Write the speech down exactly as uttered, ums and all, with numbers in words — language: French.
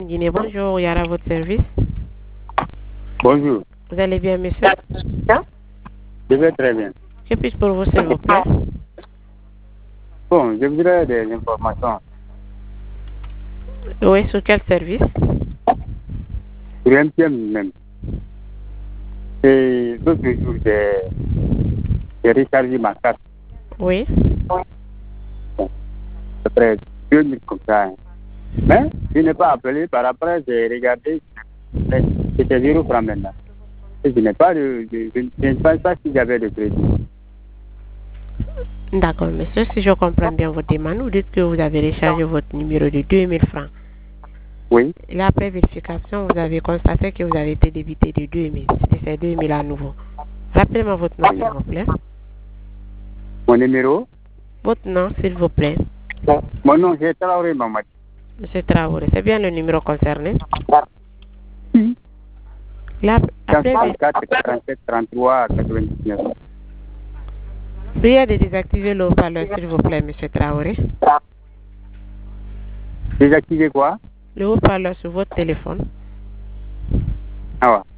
Guinée, bonjour, Yara, votre service. Bonjour. Vous allez bien, monsieur? Je vais très bien. Que puis-je pour vous, s'il vous plaît? Bon, je voudrais des informations. Oui, sur quel service? Sur M T M même. Et l'autre jour, j'ai j'ai rechargé ma carte. Oui. Bon, après deux mille comme ça. Hein. Mais je n'ai pas appelé. Par après, j'ai regardé. C'était zéro francs maintenant. Et je n'ai pas de. Je, je, je ne pense pas si j'avais de crédit. D'accord, monsieur. Si je comprends bien votre demande, vous dites que vous avez rechargé votre numéro de deux mille francs. Oui. Et là, après vérification, vous avez constaté que vous avez été débité de deux mille. Et c'est deux mille à nouveau. Rappelez-moi votre nom, s'il vous plaît. Mon numéro? Votre nom, s'il vous plaît. Mon nom, c'est Traoré Mamadi. Monsieur Traoré, c'est bien le numéro concerné? Oui. Là, après... quarante-quatre, quarante-sept, trente-trois, quatre-vingt-dix-neuf. Veuillez de désactiver le haut-parleur, s'il vous plaît, monsieur Traoré. Désactiver quoi? Le haut-parleur sur votre téléphone. Ah ouais.